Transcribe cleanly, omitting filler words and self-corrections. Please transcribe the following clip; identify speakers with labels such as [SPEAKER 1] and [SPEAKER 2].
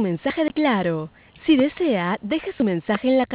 [SPEAKER 1] mensaje de Claro. Si desea, deje su mensaje en la